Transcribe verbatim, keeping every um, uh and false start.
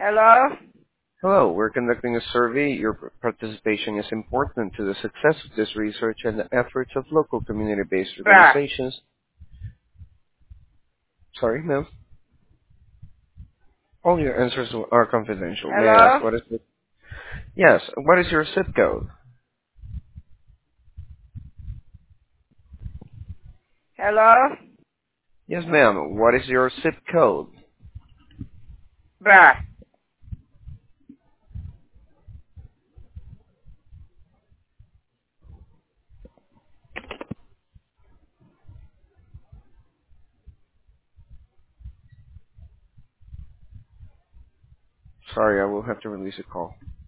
Hello? Hello, we're conducting a survey. Your participation is important to the success of this research and the efforts of local community-based Bruh. organizations. Sorry, ma'am. All your answers are confidential. May I ask Hello? what is it? Yes, what is your zip code? Hello? Yes, ma'am. What is your zip code? Bruh. Sorry, I will have to release a call.